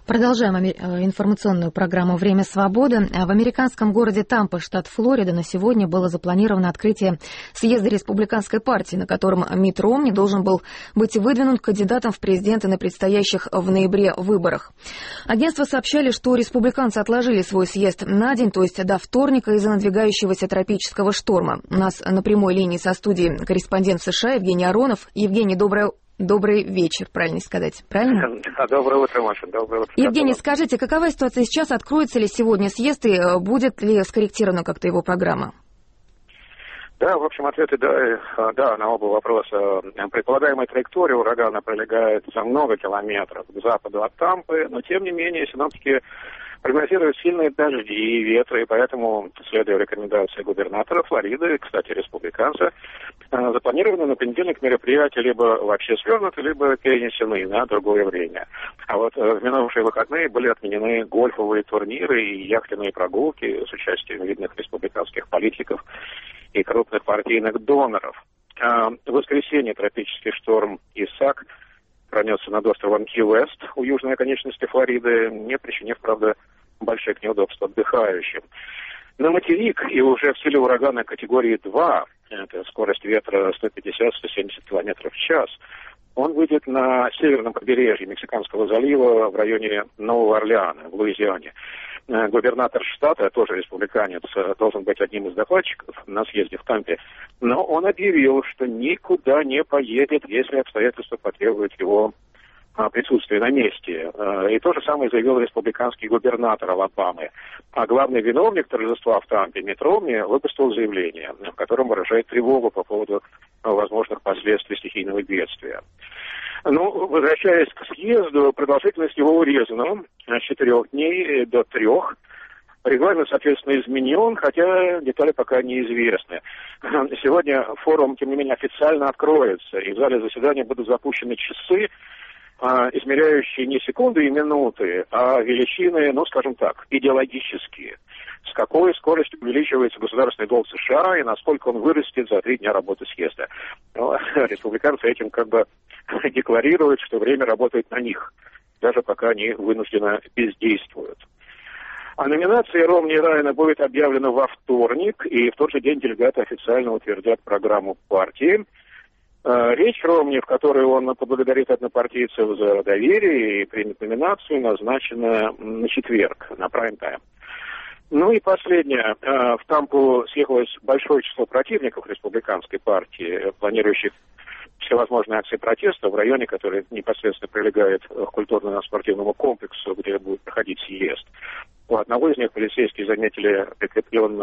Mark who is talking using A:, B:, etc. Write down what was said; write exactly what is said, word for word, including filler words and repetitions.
A: Продолжаем информационную программу «Время свободы». В американском городе Тампа, штат Флорида, на сегодня было запланировано открытие съезда республиканской партии, на котором Митт Ромни должен был быть выдвинут кандидатом в президенты на предстоящих в ноябре выборах. Агентства сообщали, что республиканцы отложили свой съезд на день, то есть до вторника, из-за надвигающегося тропического шторма. У нас на прямой линии со студией корреспондент в США Евгений Аронов. Евгений, доброе Добрый вечер, правильно сказать, правильно?
B: Да, доброе утро, Маша, доброе утро.
A: Евгений, скажите, какова ситуация сейчас? Откроется ли сегодня съезд и будет ли скорректирована как-то его программа?
B: Да, в общем, ответы да, да, на оба вопроса. Предполагаемая траектория урагана пролегает за много километров к западу от Тампы, но тем не менее синоптики прогнозируют сильные дожди и ветры, и поэтому, следуя рекомендации губернатора Флориды, кстати, республиканца, запланированы на понедельник мероприятия либо вообще свернуты, либо перенесены на другое время. А вот в минувшие выходные были отменены гольфовые турниры и яхтенные прогулки с участием видных республиканских политиков и крупных партийных доноров. В воскресенье тропический шторм Исаак пронесся над островом Ки-Уэст у южной оконечности Флориды, не причинив, правда, больших неудобств отдыхающим. На материк и уже в силе урагана категории два, это скорость ветра сто пятьдесят - сто семьдесят километров в час, он выйдет на северном побережье Мексиканского залива в районе Нового Орлеана, в Луизиане. Губернатор штата, тоже республиканец, должен быть одним из докладчиков на съезде в Тампе, но он объявил, что никуда не поедет, если обстоятельства потребуют его присутствия на месте. И то же самое заявил республиканский губернатор Алабамы. А главный виновник торжества в Тампе, Митт Ромни, выпустил заявление, в котором выражает тревогу по поводу возможных последствий стихийного бедствия. Ну, возвращаясь к съезду, продолжительность его урезана с четырех дней до трех. Регламент, соответственно, изменен, хотя детали пока неизвестны. Сегодня форум, тем не менее, официально откроется, и в зале заседания будут запущены часы, измеряющие не секунды и минуты, а величины, ну, скажем так, идеологические. С какой скоростью увеличивается государственный долг США и насколько он вырастет за три дня работы съезда. Но республиканцы этим как бы декларируют, что время работает на них, даже пока они вынужденно бездействуют. А номинация Ромни и Райана будет объявлена во вторник, и в тот же день делегаты официально утвердят программу партии. Речь Ромни, в которой он поблагодарит однопартийцев за доверие и примет номинацию, назначена на четверг, на прайм-тайм. Ну и последнее. В Тампу съехалось большое число противников республиканской партии, планирующих всевозможные акции протеста в районе, который непосредственно прилегает к культурно-спортивному комплексу, где будет проходить съезд. У одного из них полицейские заметили прикрепленный